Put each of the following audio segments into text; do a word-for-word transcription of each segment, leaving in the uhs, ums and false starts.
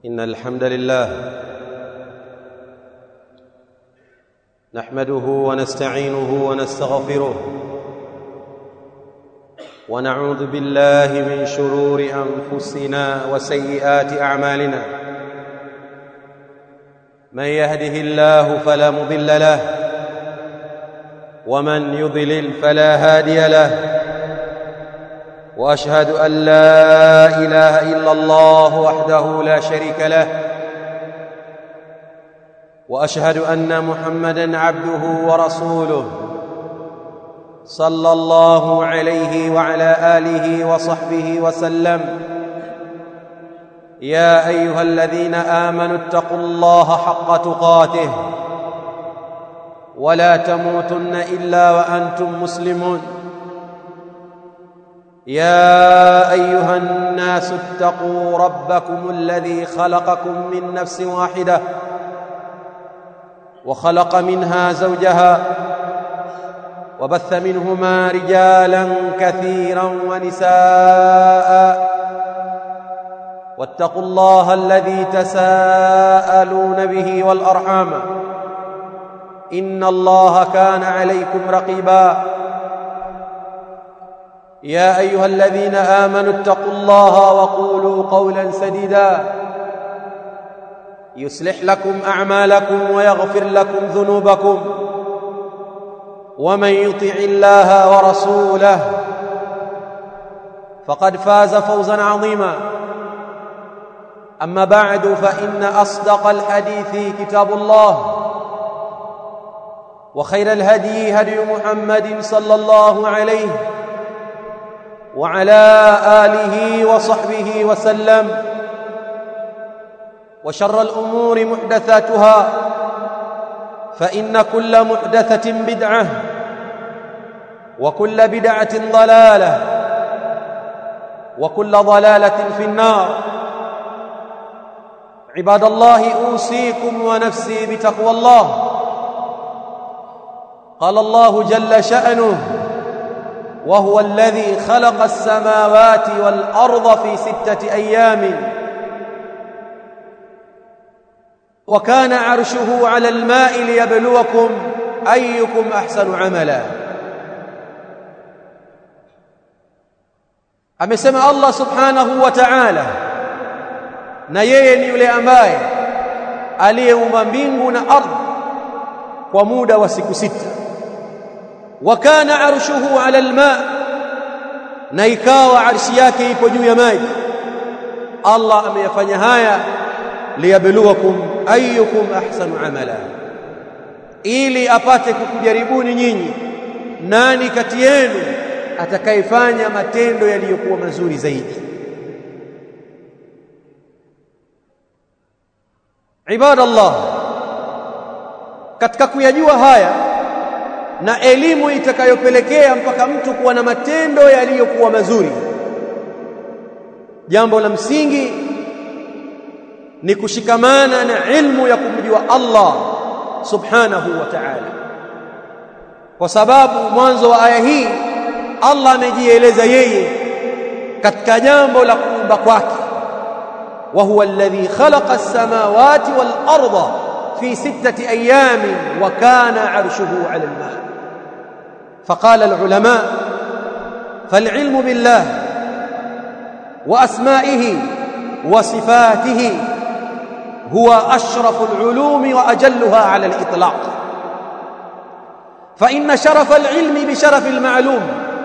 إن الحمد لله نحمده ونستعينه ونستغفره ونعوذ بالله من شرور أنفسنا وسيئات أعمالنا. من يهده الله فلا مضل له ومن يضلل فلا هادي له، وأشهد أن لا إله إلا الله وحده لا شريك له، وأشهد أن محمدًا عبده ورسوله صلى الله عليه وعلى آله وصحبه وسلم. يا أيها الذين آمنوا اتقوا الله حق تقاته ولا تموتن إلا وأنتم مسلمون. يا أيها الناس اتقوا ربكم الذي خلقكم من نفس واحدة وخلق منها زوجها وبث منهما رجالا كثيرا ونساء، واتقوا الله الذي تساءلون به والأرحام إن الله كان عليكم رقيبا. يا أيها الذين آمنوا اتقوا الله وقولوا قولا سديدا يصلح لكم أعمالكم ويغفر لكم ذنوبكم، ومن يطع الله ورسوله فقد فاز فوزا عظيما. أما بعد، فإن أصدق الحديث كتاب الله، وخير الهدي هدي محمد صلى الله عليه وعلى آله وصحبه وسلم، وشر الأمور محدثاتها، فإن كل محدثة بدعة وكل بدعة ضلالة وكل ضلالة في النار. عباد الله، أوصيكم ونفسي بتقوى الله. قال الله جل شأنه: وهو الذي خلق السماوات والأرض في ستة أيام وكان عرشه على الماء ليبلوكم أيكم أحسن عملا. amesema Allah subhanahu wa ta'ala, na yeye ni yule ambaye aliyeumba mbingu na ardhi kwa muda wa siku sita. wa kana arshuhu ala alma, na ikawa arshi yake ipo juu ya maji. Allah ameyafanya haya liyabluwakum ayyukum ahsanu amala, ili apate kukujaribuni nyinyi nani kati yenu atakayefanya matendo yaliyokuwa mazuri zaidi. Ibadallah, katika kuyajua haya na elimu itakayopelekea mpaka mtu kuwa na matendo yaliyokuwa mazuri, jambo la msingi ni kushikamana na ilmu ya kumjua Allah subhanahu wa ta'ala, kwa sababu mwanzo wa aya hii Allah amejieleza yeye katika jambo la kuumba kwake. wa huwa alladhi khalaqa as-samawati wal arda fi sittati ayamin wa kana 'arshuhu 'ala al-ma'. faqala al-ulama fal-'ilmu billah wa asma'ihi wa sifatihi huwa ashrafu al-'ulumi wa ajalluha 'ala al-itlaq. fa inna sharafa al-'ilmi bi sharafi al-ma'lum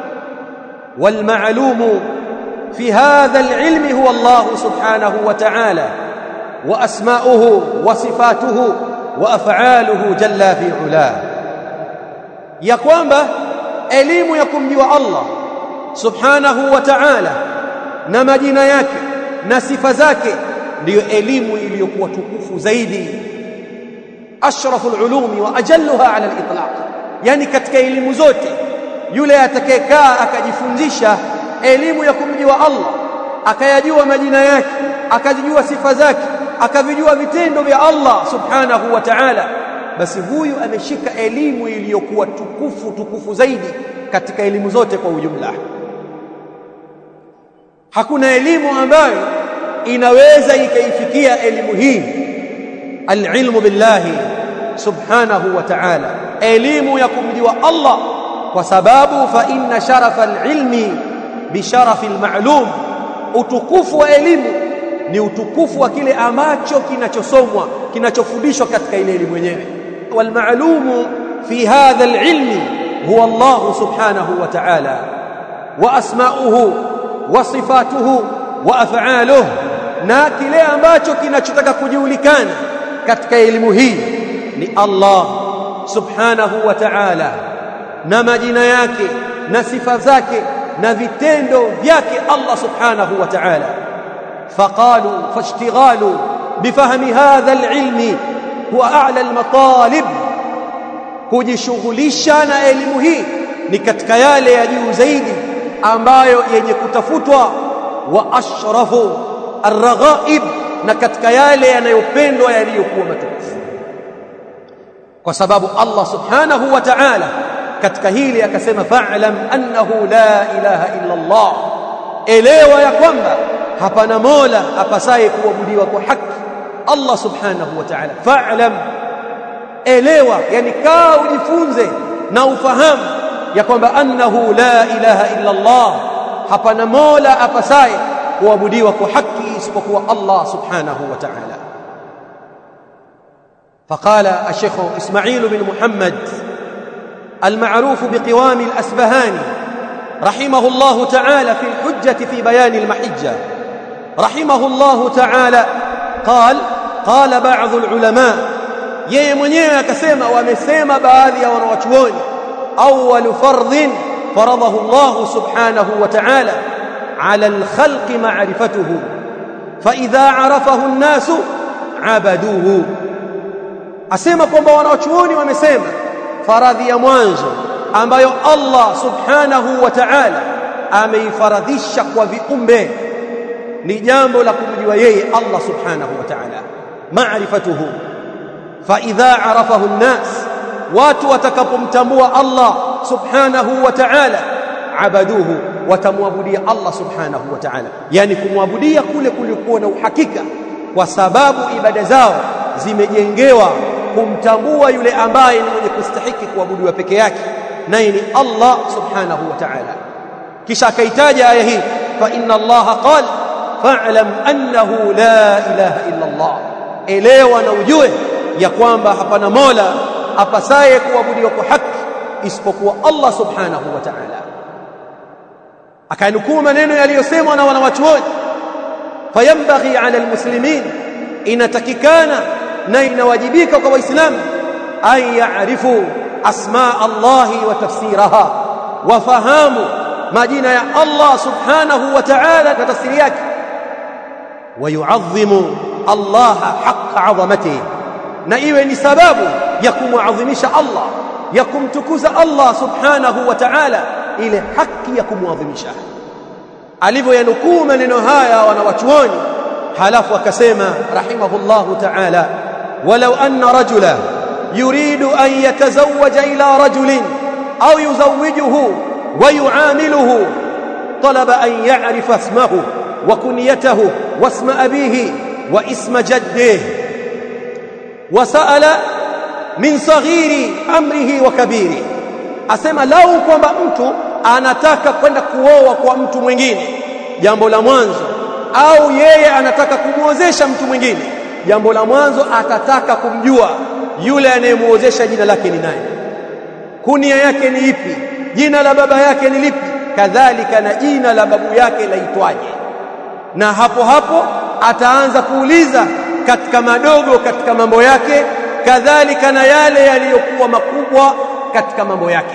والمعلوم في هذا العلم هو الله سبحانه وتعالى وأسماؤه وصفاته وأفعاله جل في علاه. ya kwamba elimu ya kumjua Allah subhanahu wa ta'ala na majina yake na sifa zake ndiyo elimu iliyokuwa tukufu zaidi, ashraful ulumi wa ajalluha ala al-itlaq. yani katika elimu zote yule atakayekaa akajifundisha elimu ya kumjua Allah, akayajua majina yake, akajua sifa zake, akavijua vitendo vya Allah subhanahu wa ta'ala, basi huyu ameshika elimu iliyokuwa tukufu tukufu zaidi katika elimu zote kwa ujumla. Hakuna elimu ambayo inaweza ikaifikia elimu hii alilmu billahi subhanahu wa ta'ala, elimu ya kumjua Allah, kwa sababu fa inna sharafa alilmi bi sharafi almalum, utukufu wa elimu ni utukufu wa kile ambacho kinachosomwa, kinachofundishwa katika ile elimu yenyewe. Wal ma'lumu fi hadha alilmi huwa Allah subhanahu wa ta'ala wa asma'uhu wa sifatuhu wa af'aluhu, na kile ambacho kinachotaka kujulikana katika elimu hii ni Allah subhanahu wa ta'ala na majina yake na sifa zake na vitendo vyake Allah subhanahu wa ta'ala. faqalu fashtighalu bifahmi hadha alilmi huwa a'la almatalib, kujishughulisha na elimu hii ni katika yale ya juu zaidi ambayo yenye kutafutwa, wa ashrafu arghaib, na katika yale yanayopendwa yaliyokuwa matukufu, kwa sababu Allah subhanahu wa ta'ala katika hili akasema fa'lam annahu la ilaha illa Allah, elewa ya kwamba hapana mola apasaye kuabudiwa kwa haki Allah subhanahu wa ta'ala. Fa'lam, elewa, yani kaa ujifunze na ufahamu ya kwamba annahu la ilaha illa Allah, hapana mola apasaye kuabudiwa kwa haki isipokuwa Allah subhanahu wa ta'ala. فقال الشيخ إسماعيل بن محمد المعروف بقوام الأسبهاني رحمه الله تعالى في الحجة في بيان المحجة رحمه الله تعالى قال قال بعض العلماء، yeye mwenyewe akasema, wamesema baadhi ya wanawachuoni, awwal fardhin faradahu Allah subhanahu wa ta'ala ala al-khalqi ma'rifatuhu fa idha arafahu an-nasu abaduhu. Asema kwamba wanawachuoni wamesema faradhi ya mwanzo ambayo Allah subhanahu wa ta'ala ameifaradhisha kwa viumbe ni jambo la kumjua yeye Allah subhanahu wa ta'ala, ma'rifatuhu. Fa idha arafahu an-nas, watu watakapomtambua Allah subhanahu wa ta'ala, abaduhu, watamwabudia Allah subhanahu wa ta'ala, yani kumwabudia kule kulikuwa na uhakika, kwa sababu ibada zao zimejengewa kumtambua yule ambaye ni mwenye kustahiki kuabudiwa peke yake, naye ni Allah subhanahu wa ta'ala. Kisha akaitaja aya hii, fa inna Allah qala fa'lam annahu la ilaha illa Allah, elewa na ujue ya kwamba hapana mola apasaye kuabudiwa kwa haki isipokuwa Allah subhanahu wa ta'ala. Akanukuu maneno yaliyosemwa na wanawachuoni, fayambaghi ala almuslimin, inatakikana na inawajibika kwa waislamu, an ya'rifu asma Allahi wa tafsiraha, wafahamu majina ya Allah subhanahu wa ta'ala na tafsiri yake, wa yu'azzimu Allah haqqa 'azamatihi, na iwe ni sababu ya kumuadhimisha Allah, ya kumtukuza Allah subhanahu wa ta'ala, ile haki ya kumuadhimisha. Alivyoyanukuu maneno haya wanawachuoni, halafu akasema rahimahullahu ta'ala, walau anna rajula yuridu an yatazawwaja ila rajulin au yuzawwijuhu wa yu'amiluhu talaba an ya'rifa ismahu wa kunyatahu wa isma abihi wa isma jaddihi wa sa'ala min saghiri amrihi wa kabiri. Asema lau kwamba mtu anataka kwenda kuoa kwa mtu mwingine, jambo la mwanzo, au yeye anataka kumuozesha mtu mwingine, jambo la mwanzo atataka kumjua yule anayemuozesha jina lake ni nani, kunia yake ni ipi, jina la baba yake ni lipi, kadhalika na jina la babu yake laitwaje. Na hapo hapo ataanza kuuliza katika madogo katika mambo yake, kadhalika na yale yaliyokuwa makubwa katika mambo yake.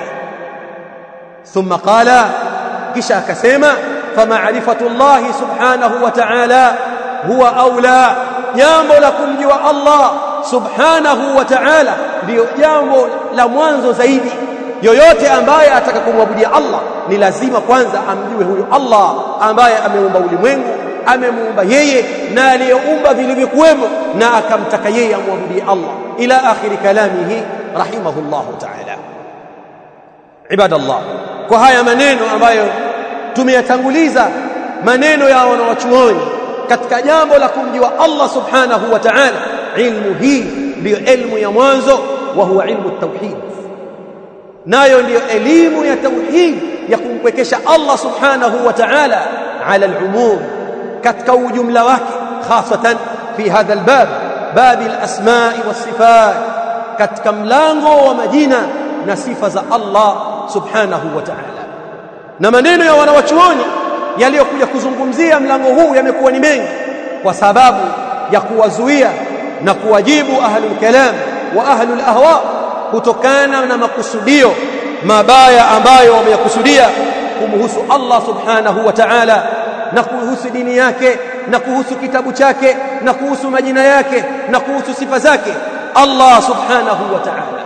Thumma qala, kisha akasema, fama'rifatullahi subhanahu wa ta'ala huwa aula, jambo la kumjua Allah subhanahu wa ta'ala ndio jambo la mwanzo zaidi. Yoyote ambaye ataka kumwabudia Allah ni lazima kwanza amjue huyo Allah ambaye ameumba ulimwengu, amemuumba yeye na aliyeumba vilivyokuwemo, na akamtaka yeye amwabudie Allah, ila akhiri kalamihi rahimahullahu ta'ala. Ibadallah, kwa haya maneno ambayo tumeyatanguliza, maneno ya wanawachuoni katika jambo la kumjua Allah subhanahu wa ta'ala. Ilmu hii ndio elimu ya mwanzo, wa huwa ilmu tauhid, nayo ndio elimu ya tauhid ya kumpwekesha Allah subhanahu wa ta'ala ala al-umum katika ujumla wake, hasatan fi hadha al-bab bab al-asma'i was-sifat, katika mlango wa majina na sifa za Allah subhanahu wa ta'ala. Na maneno ya wanawachuoni yaliyokuja kuzungumzia mlango huu yamekuwa ni mengi kwa sababu ya kuwazuia na kuwajibu ahlul kalam wa ahlul ahwa kutokana na makusudio mabaya ambayo wameyakusudia kumhusu Allah subhanahu wa ta'ala na kuhusu dini yake na kuhusu kitabu chake na kuhusu majina yake na kuhusu sifa zake Allah subhanahu wa ta'ala.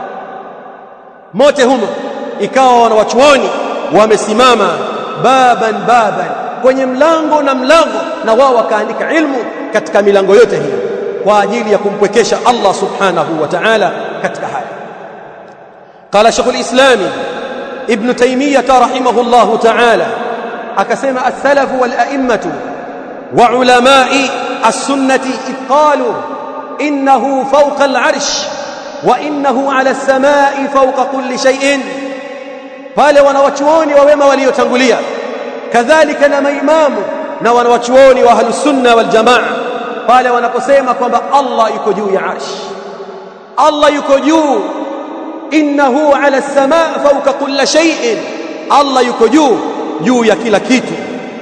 Mote humo ikawa wanawachuoni wamesimama baban baban kwenye mlango na mlango, na wao wakaandika ilmu katika milango yote hii kwa ajili ya kumpwekesha Allah subhanahu wa ta'ala katika haya. Qala Shaykhul Islam Ibn Taymiyyah rahimahullahu ta'ala, akasema as-salafu wal a'immatu wa ulama'i as-sunnati qalu innahu fawqa al-'arsh wa innahu 'ala as-sama'i fawqa kulli shay'in. Pale wanawachuoni wa wema waliotangulia, kadhalika na maimamu na wanawachuoni wa ahlus sunna wal jamaa, pale wanaposema kwamba Allah yuko juu ya arsh, Allah yuko juu, innahu ala as-samaa fawqa kulli shay'in, Allah yuko juu juu ya kila kitu.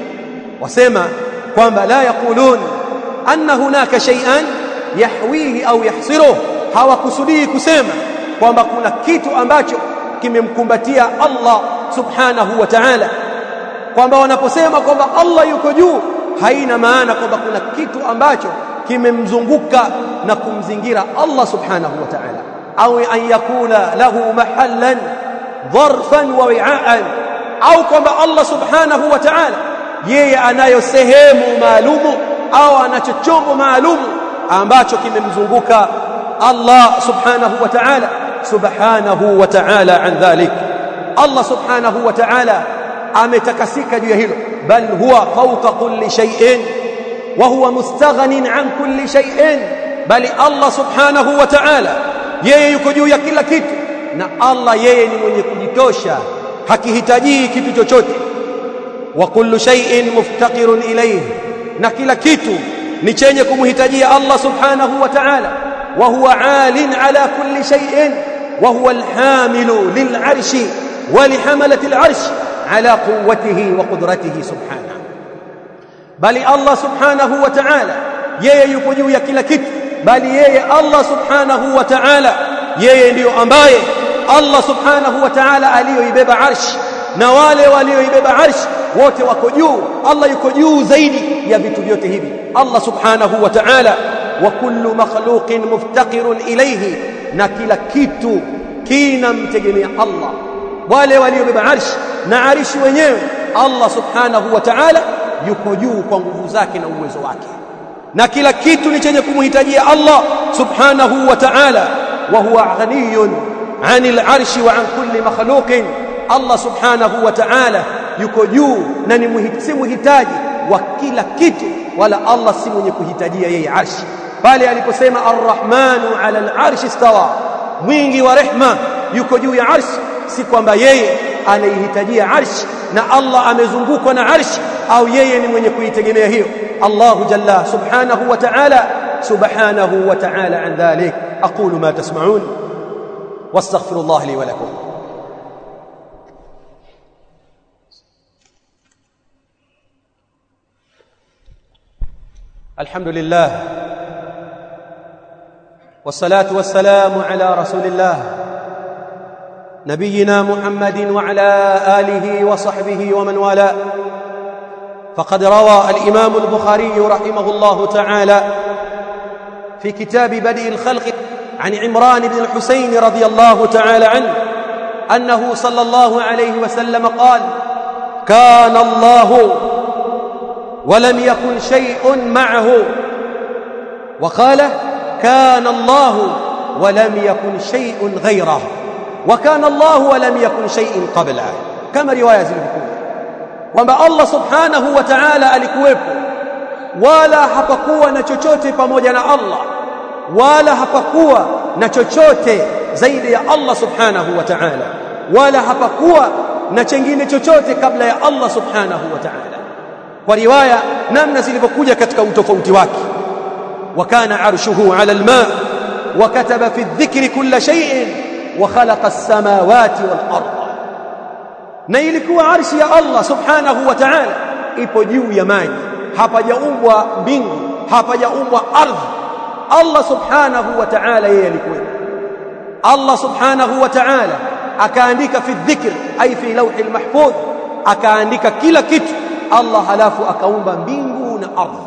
Wasema kwamba la yaqulun anna hunaka shay'an yahwihi au yahsiruhu, hawakusudii kusema kwamba kuna kitu ambacho kimemkumbatia Allah subhanahu wa ta'ala, kwamba wanaposema kwamba Allah yuko juu haina maana kwamba kuna kitu ambacho kimemzunguka na kumzingira Allah subhanahu wa ta'ala, au an yakuna lahu mahallan dharfan wa wi'aan, au kwamba Allah subhanahu wa ta'ala yeye anayo sehemu maalumu au anacho chombo maalumu ambacho kimemzunguka Allah subhanahu wa ta'ala. Subhanahu wa ta'ala an dhalik, Allah subhanahu wa ta'ala ametakasika juu ya hilo, bal huwa fawqa kulli shay'in wa huwa mustaghnin an kulli shay'in, bali Allah subhanahu wa ta'ala yeye yuko juu ya kila kitu, na Allah yeye ni mwenye kujitosha, hakihitaji kitu chochote. Wa kullu shay'in muftaqirun ilayhi, na kila kitu ni chenye kumhitajia Allah subhanahu wa ta'ala. Wa huwa 'alin 'ala kulli shay'in wa huwa al-hamilu lil-'arshi wa li hamalati al-'arshi ala quwwatihi wa qudratihi subhanahu. Bali Allah subhanahu wa ta'ala yeye yuko juu ya kila kitu, bali yeye Allah subhanahu wa ta'ala yeye ndiyo ambaye Allah subhanahu wa ta'ala aliyoibeba arshi, na wale walioibeba arshi wote wako juu. Allah yuko juu zaidi ya vitu vyote hivi Allah subhanahu wa ta'ala. Wa kullu makhluqin muftaqirun ilayhi, na kila kitu kinamtegemea Allah. Wale waliobeba arshi na arshi wenyewe Allah subhanahu wa ta'ala yuko juu kwa nguvu zake na uwezo wake, na kila kitu ni chenye kumhitajia Allah subhanahu wa ta'ala. Wa huwa ghaniyun 'anil arshi wa 'an kulli makhluqin, Allah subhanahu wa ta'ala yuko juu na ni muhitaji wa kila kitu, wala Allah si mwenye kuhitajia yeye arshi. Pale aliposema ar-rahmanu 'ala al-arshi istawa, mwingi wa rehma yuko juu ya arshi, si kwamba yeye anaihitajia arshi na Allah amezungukwa na arshi au yeye ni mwenye kuitegemea hiyo. Allahu jalla subhanahu wa ta'ala subhanahu wa ta'ala an dhalik. aqulu ma tasma'un wastaghfirullah li wa lakum. alhamdulillah wassalatu wassalamu ala rasulillah نبينا محمد وعلى آله وصحبه ومن والاه. فقد روى الإمام البخاري رحمه الله تعالى في كتاب بدء الخلق عن عمران بن الحسين رضي الله تعالى عنه أنه صلى الله عليه وسلم قال: كان الله ولم يكن شيء معه، وقال: كان الله ولم يكن شيء غيره، وكان الله ولم يكن شيء قبله. كما رواية zilivyokuja kwamba Allah subhanahu wa ta'ala alikuwepo wala hapakuwa na chochote pamoja na Allah, wala hapakuwa na chochote zaidi ya Allah subhanahu wa ta'ala, wala hapakuwa na chengine chochote kabla ya Allah subhanahu wa ta'ala. Kwa riwaya namna zilivyokuja katika utofauti wake, wa kana arshuhu ala alma wa kataba fi dhikri kulla shay'in wa khalaqa as-samawati wal arda, na ilikuwa arshi ya Allah subhanahu wa ta'ala ipo juu ya maji, hapajaumbwa mbingu, hapajaumbwa ardhi. Allah subhanahu wa ta'ala yeye alikuwa, Allah subhanahu wa ta'ala akaandika fi dhikr ay fi lawhi al-mahfuz, akaandika kila kitu Allah, halafu akaumba mbingu na ardhi.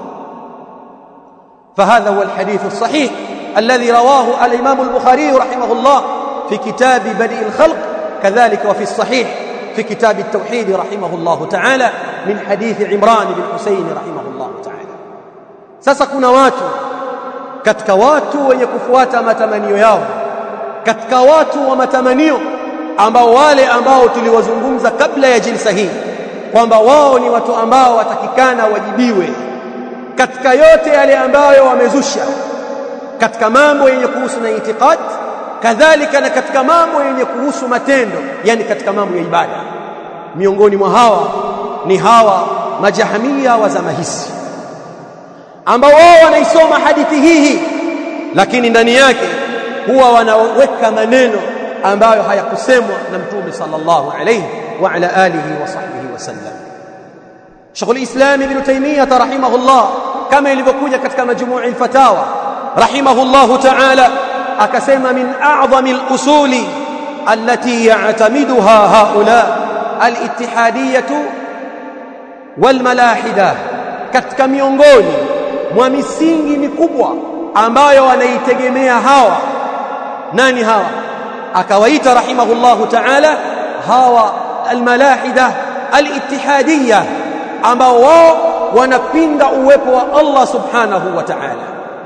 فهذا هو الحديث الصحيح الذي رواه الإمام البخاري رحمه الله في كتاب بدء الخلق، كذلك وفي الصحيح في كتاب التوحيد رحمه الله تعالى من حديث عمران بن حسين رحمه الله تعالى. sasa kuna watu katika watu wenye kufuata matamanio yao, katika watu wa matamanio ambao wale ambao tuliwazungumza kabla ya jilsa hii kwamba wao ni watu ambao watakikana wajibiwe katika yote yale ambayo wamezusha katika mambo yenye kuhusu na itikad, kadhalika na katika mambo yenye kuhusu matendo, yani katika mambo ya ibada. Miongoni mwa hawa ni hawa majahamia wa zama hizi ambao wao wanaisoma hadithi hii, lakini ndani yake huwa wanaweka maneno ambayo hayakusemwa na Mtume sallallahu alayhi wa ala alihi wa sahbihi wasallam. Sheikhul Islam Ibn Taymiyyah rahimahullah, kama ilivyokuja katika Majmu' al-Fatawa rahimahullahu ta'ala, akasema min a'zami al-usuli allati ya'tamiduha haula al-ittihadiyyah wal-malahidah, katika miongoni mwa misingi mikubwa ambayo wanaitegemea hawa. Nani hawa? Akawaita rahimahullahu ta'ala hawa al-malahida al-ittihadiyya, ambao wao wanapinga uwepo wa Allah subhanahu wa ta'ala,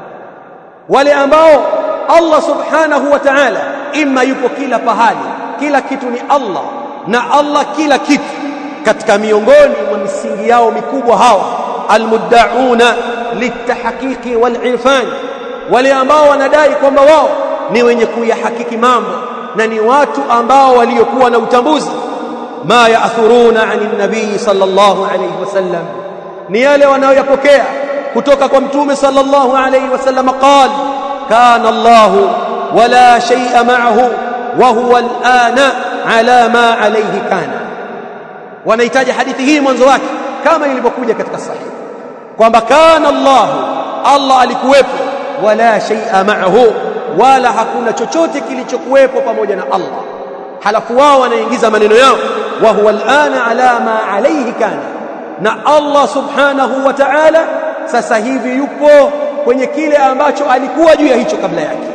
wale ambao Allah subhanahu wa ta'ala imma yupo kila pahali, kila kitu ni Allah na Allah kila kitu. Katika miongoni mwa misingi yao mikubwa hawa almuddauna litahqiqi walirfan, wale ambao wanadai kwamba wao ni wenye kuyahakiki mambo na ni watu ambao waliokuwa na utambuzi. Ma ya'thuruna 'ani nabii sallallahu alayhi wasallam, ni yale wanayoyapokea kutoka kwa Mtume sallallahu alayhi wasallam. Qala kana Allah wala shay'a ma'ahu wa huwa al-ana ala ma alayhi kana. Wanahitaji hadithi hii mwanzo wake kama ilivyokuja katika sahihi kwamba kana Allah, Allah alikuwepo, wala shay'a ma'ahu, wala hakuna chochote kilichokuwepo pamoja na Allah. Halafu wao wanaingiza maneno yao wa huwa al-ana ala ma alayhi kana, na Allah subhanahu wa ta'ala sasa hivi yupo kwenye kile ambacho alikuwa juu ya hicho kabla yake,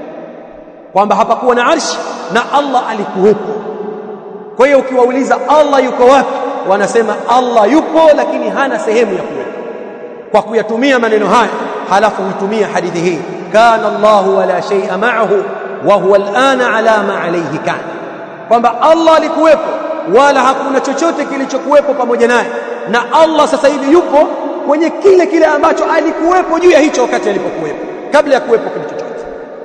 kwamba hapakuwa na arshi na Allah alikuwepo. Kwa hiyo ukiwauliza Allah yuko wapi, wanasema Allah yupo lakini hana sehemu ya kuwepo, kwa kuyatumia maneno haya. Halafu hutumia hadithi hii kana Allah wala shay'a ma'ahu wa huwa al-ana ala ma alayhi kana, kwamba Allah alikuwepo wala hakuna chochote kilichokuwepo pamoja naye, na Allah sasa hivi yupo kwenye kile kile ambacho alikuwepo juu ya hicho wakati alipokuwepo, kabla ya kuwepo kitu chochote.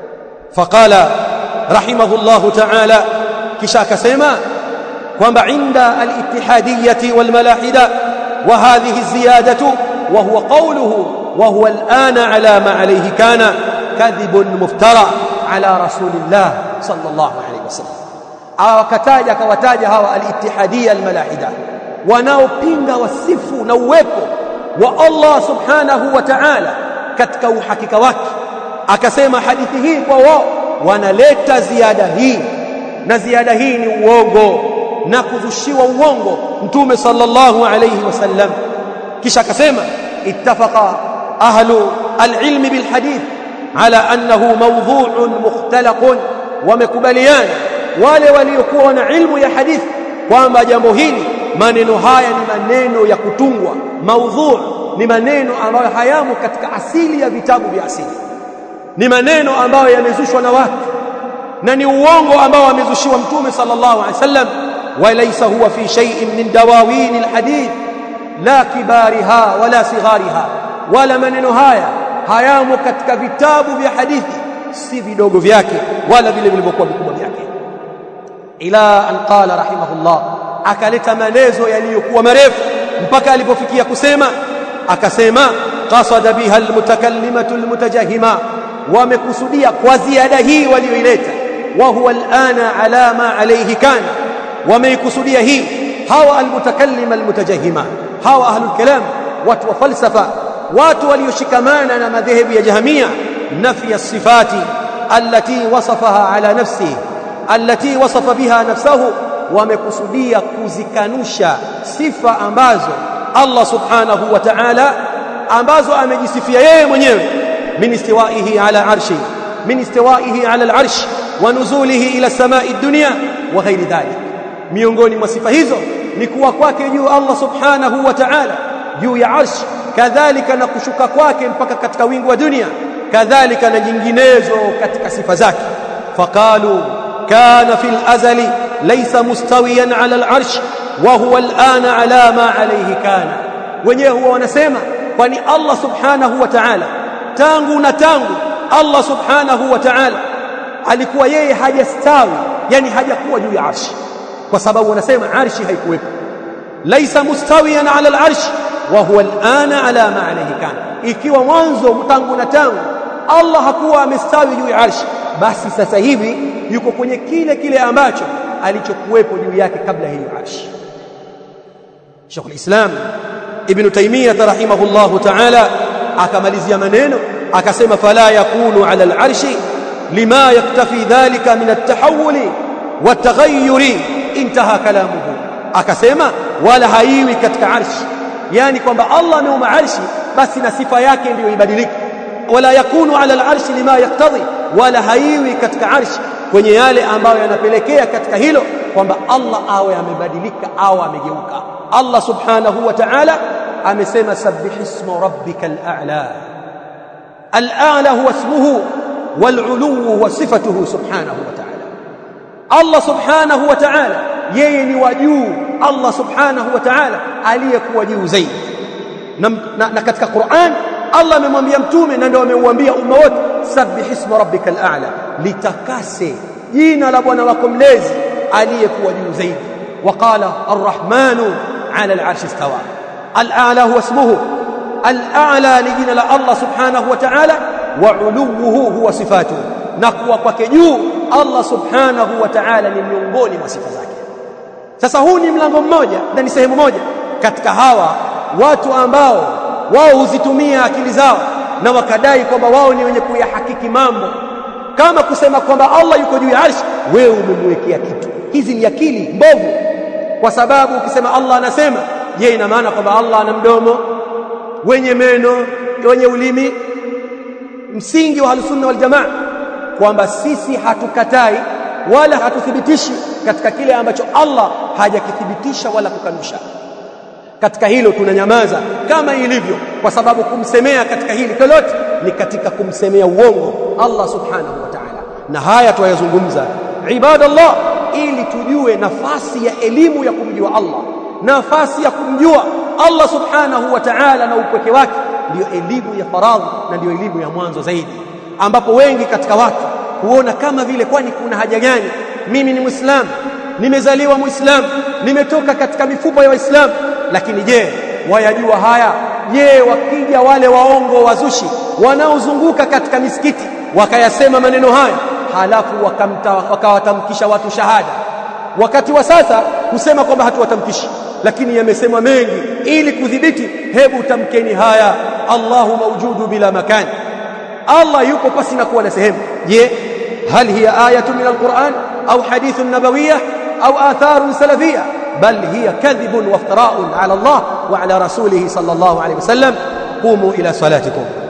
Faqala rahimahullahu ta'ala, kisha akasema kwamba inda al-ittihadiyyati wal malahida wa hadhihi ziyadatu wa huwa qawluhu wa huwa al-ana ala ma alayhi kana kadhibun muftara ala rasulillah sallallahu alayhi wasallam. Awakataja akawataja hawa al-ittihadiyya al-malahida wanaopinga wasifu na uwepo wa Allah subhanahu wa ta'ala katika uhakika wake. Akasema hadithi hii kwa wao wanaleta ziada hii, na ziada hii ni uongo na kuzushiwa uongo Mtume sallallahu alayhi wasallam. Kisha akasema ittafaqa ahlu al-ilm bil hadith ala annahu mawdhu'un mukhtalaqun, wamekubaliana wale waliokuwa na ilmu ya hadithi kwamba jambo hili, maneno haya ni maneno ya kutungwa. Maudhu' ni maneno ambayo hayamo katika asili ya vitabu vya asili, ni maneno ambayo yamezushwa na watu na ni uongo ambao amezushiwa Mtume sallallahu alaihi wasallam. Walaysa huwa fi shay'in min dawawin alhadith la kibariha wala sighariha, wala maneno haya hayamo katika vitabu vya hadithi, si vidogo vyake wala vile vilivyokuwa vikubwa vyake. Ila an qala rahimahullah, akaleta maelezo yaliyokuwa marefu mpaka alipofikia kusema, akasema qasada biha almutakallimatu almutajahima, wamekusudia kwa ziada hii walioileta, wa huwa alana ala ma alayhi kana, wameikusudia hii hawa almutakallima almutajahima, hawa ahlul kalam, watu wa falsafa, watu walioshikamana na madhehebu ya Jahmiya, nafi as-sifati allati wasafaha ala nafsihi allati wasafa biha nafsuhu, wamekusudia kuzikanusha sifa ambazo Allah subhanahu wa ta'ala ambazo amejisifia yeye mwenyewe, min istiwaihi ala arshi, min istiwaihi ala al-arsh wa nuzulihi ila samai dunya wa ghairi dhalik. Miongoni mwa sifa hizo ni kuwa kwake juu Allah subhanahu wa ta'ala juu ya arsh, kadhalika na kushuka kwake mpaka katika wingu wa dunia, kadhalika na nyinginezo katika sifa zake. Faqalu kana fil azali laysa mustawiyan ala al-arsh wa huwa al-ana ala ma alayhi kana. Wenyewe huwa wanasema kwani Allah subhanahu wa ta'ala tangu na tangu Allah subhanahu wa ta'ala alikuwa yeye hajastawi, yani hajakuwa juu ya arshi, kwa sababu wanasema arshi haikuwepo. Laysa mustawiyan ala al-arsh wa huwa al-ana ala ma alayhi kana, ikiwa mwanzo tangu na tangu Allah hakuwa amestawi juu ya arshi, basi sasa hivi yuko kwenye kile kile ambacho alichokuwepo juu yake kabla hiyo arshi. Sheikh al-Islam Ibn Taymiyyah rahimahullahu ta'ala akamalizia maneno akasema, fala yakunu ala al-arshi lima yaktafi dhalika min at-tahawuli wat-taghayyuri, intaha kalamuhu. Akasema wala haiwi katika arshi, yani kwamba Allah ameumba arshi basi na sifa yake ndio ibadilike. Wala yakunu ala al-arshi lima yaktadhi, wala haiwi katika arshi kwenye yale ambayo yanapelekea katika hilo kwamba Allah awe amebadilika au amegeuka. Allah subhanahu wa ta'ala amesema sabbih isma rabbikal a'la. Al-a'la huwa ismuhu wal-'ulu huwa sifatuhu subhanahu wa ta'ala. Allah subhanahu wa ta'ala yeye ni wa juu, Allah subhanahu wa ta'ala aliyekuwa juu zaidi. Na, na, na katika Qur'an Allah amemwambia mtume na ndio ameuambia umma wote, sabbih isma rabbikal a'la, litakase jina la Bwana wako mlezi aliyekuwa juu zaidi. Waqala arrahmanu ala al-arshi istawa. Al-a'la huwa ismuhu, al-a'la ni jina la Allah subhanahu wa ta'ala, wa 'uluwuhu huwa sifatuhu, na kuwa kwake juu Allah subhanahu wa ta'ala ni miongoni mwa sifa zake. Sasa huu ni mlango mmoja na ni sehemu moja katika hawa watu ambao wao huzitumia akili zao na wakadai kwamba wao ni wenye kuyahakiki mambo, kama kusema kwamba Allah yuko juu ya arshi, wewe umemwekea kitu. Hizi ni akili mbovu, kwa sababu ukisema Allah anasema, je, ina maana kwamba Allah ana mdomo, wenye meno, wenye ulimi? Msingi wa Ahlusunna wal Jamaa kwamba sisi hatukatai wala hatuthibitishi katika kile ambacho Allah hajakithibitisha wala kukanusha. Katika hilo tunanyamaza kama ilivyo, kwa sababu kumsemea katika hili lolote ni katika kumsemea uongo Allah subhanahu wa ta'ala. Na haya tuyazungumza ibadallah, ili tujue nafasi ya elimu ya kumjua Allah, nafasi ya kumjua Allah subhanahu wa ta'ala na upweke wake, ndio elimu ya faradhi na ndio elimu ya mwanzo zaidi, ambapo wengi katika watu huona kama vile kwani kuna haja gani, mimi ni Muislamu, nimezaliwa Muislamu, nimetoka katika mifupa ya Waislamu, lakini je, wayajua haya? Je, wakija wale waongo wazushi wanaozunguka katika misikiti wakayasema maneno haya, halafu wakawatamkisha watu shahada, wakati wa sasa kusema kwamba hatuwatamkishi, lakini yamesemwa mengi ili kudhibiti, hebu tamkeni haya, Allahu mawjudu bila makani, Allah yuko pasi na kuwa na sehemu. Je, hal hiya ayatu min alquran au hadithun nabawiyyah au atharun salafiyyah? بل هي كذب وافتراء على الله وعلى رسوله صلى الله عليه وسلم. قوموا إلى صلاتكم.